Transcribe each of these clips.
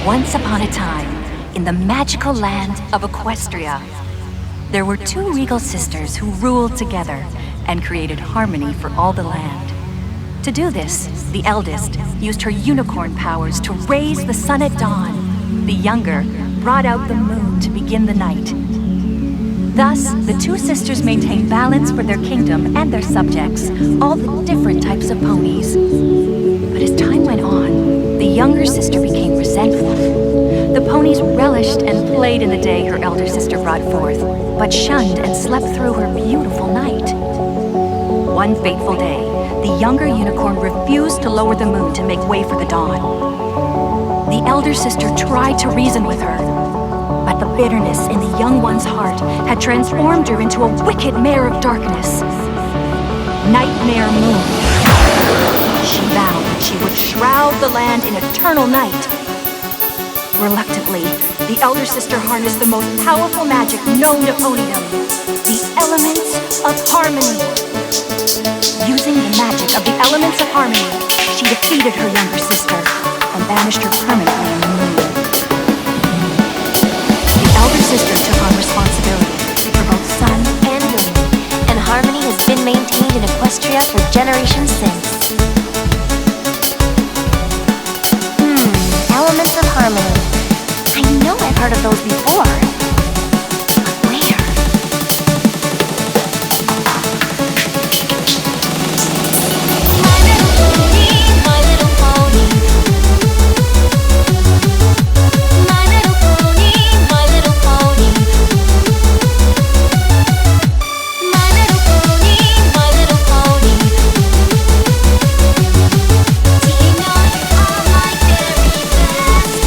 Once upon a time, in the magical land of Equestria, there were two regal sisters who ruled together and created harmony for all the land. To do this, the eldest used her unicorn powers to raise the sun at dawn. The younger brought out the moon to begin the night. Thus, the two sisters maintained balance for their kingdom and their subjects, all the different types of ponies. But as time went on, the younger sister became resentful. The ponies relished and played in the day her elder sister brought forth, but shunned and slept through her beautiful night. One fateful day, the younger unicorn refused to lower the moon to make way for the dawn. The elder sister tried to reason with her, but the bitterness in the young one's heart had transformed her into a wicked mare of darkness. Nightmare Moon. She vowed that she would shroud the land in eternal night. Reluctantly, the elder sister harnessed the most powerful magic known to ponydom, the elements of harmony. Using the magic of the elements of harmony, she defeated her younger sister and banished her permanently in the moon. The elder sister took on responsibility for both sun and moon, and harmony has been maintained in Equestria for generations since. Elements of harmony. I know I've heard of those before. But where? My little pony, my little pony. My little pony, my little pony. My little pony, my little pony. Do you know you are my very best?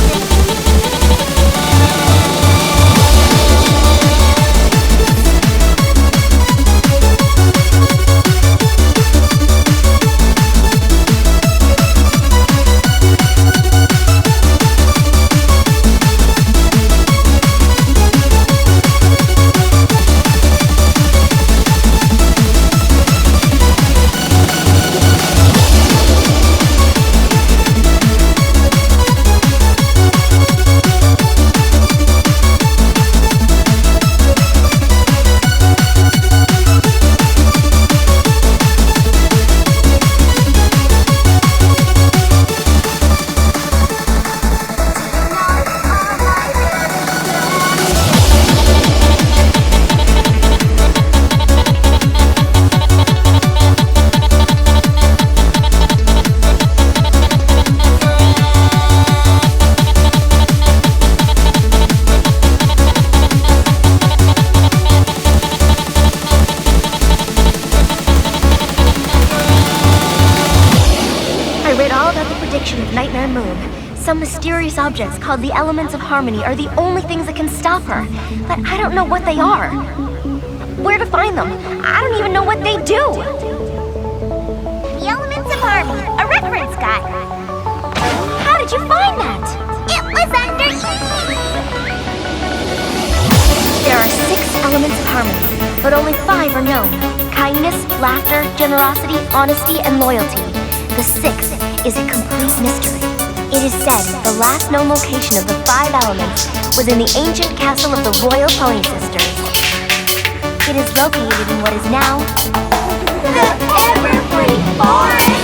Of Nightmare Moon. Some mysterious objects called the Elements of Harmony are the only things that can stop her, but I don't know what they are. Where to find them? I don't even know what they do. The Elements of Harmony, a reference guide. How did you find that? It was under E! There are 6 Elements of Harmony, but only 5 are known. Kindness, laughter, generosity, honesty, and loyalty. The 6th is a complete mystery. It is said the last known location of the 5 elements was in the ancient castle of the Royal Pony Sisters. It is located in what is now the Evergreen Forest.